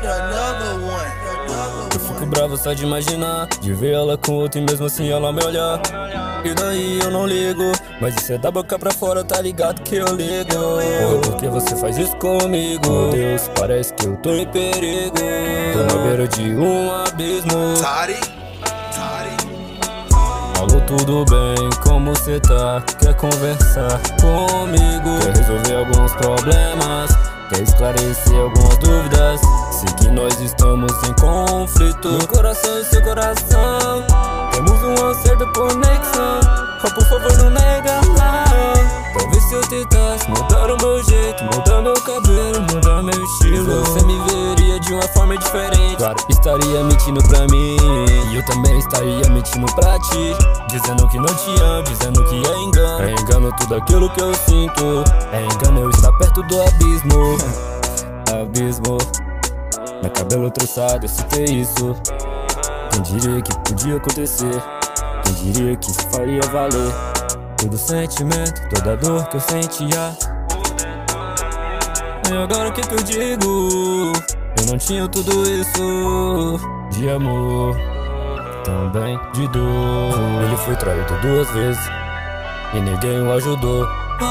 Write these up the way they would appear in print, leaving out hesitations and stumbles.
Eu fico bravo só de imaginar, de ver ela com outro e mesmo assim ela me olhar. E daí eu não ligo, mas isso é da boca pra fora, tá ligado que eu ligo. Porra, por que você faz isso comigo? Meu Deus, parece que eu tô em perigo. Tô na beira de um abismo. Alô, tudo bem? Como cê tá? Quer conversar comigo? Quer resolver alguns problemas? Quer esclarecer algumas dúvidas? Sei que nós estamos em conflito. Meu coração e seu coração, temos um acerto, conexão. Oh, por favor, não nega não. Talvez se eu tentasse mudar o meu jeito, mudar meu cabelo, mudar meu estilo, você me veria de uma forma diferente. Claro, estaria mentindo pra mim, e eu também estaria mentindo pra ti, dizendo que não te amo, dizendo que é engano. É engano tudo aquilo que eu sinto, é engano eu estar perto do abismo. Abismo, meu cabelo trançado, eu citei isso. Quem diria que podia acontecer? Quem diria que isso faria valer? Todo sentimento, toda dor que eu sentia. E agora o que eu digo? Eu não tinha tudo isso de amor, também de dor. Ele foi traído 2 vezes e ninguém o ajudou.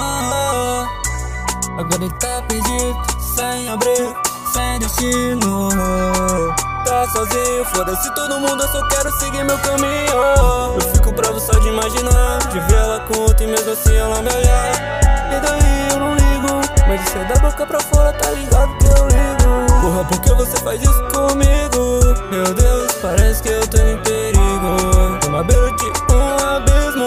Agora ele tá perdido, sem abrigo, sem destino. Tá sozinho, foda-se todo mundo, eu só quero seguir meu caminho. Eu fico bravo só de imaginar, de ver ela com outro e mesmo assim ela me olhar. E daí eu não ligo, mas isso é da boca pra fora, tá ligado que eu ligo. Porra, por que você faz isso comigo? Meu Deus, parece que eu tô em perigo. Tô na beira de um abismo.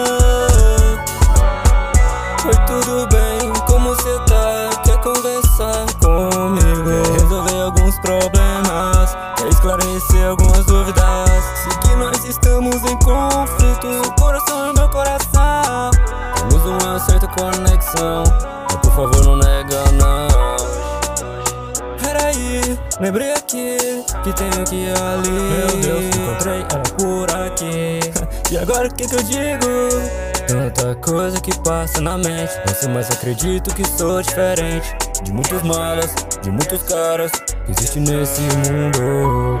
Oi, tudo bem? Como cê tá? Quer conversar comigo? Quer resolver alguns problemas? Quer esclarecer algumas dúvidas? Sei que nós estamos em conflito, seu coração e meu coração, temos uma certa conexão. Mas por favor não nega não. Peraí, lembrei aqui que tenho que ir ali. Meu Deus, encontrei ela por aqui. E agora o que eu digo? Tanta coisa que passa na mente, não sei, mas acredito que sou diferente de muitos malas, de muitos caras que existem nesse mundo.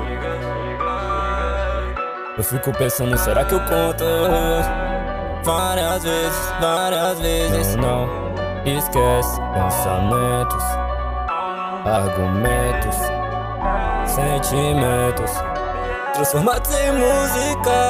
Eu fico pensando, será que eu conto? Várias vezes. Não, esquece pensamentos, argumentos, sentimentos transformados em música.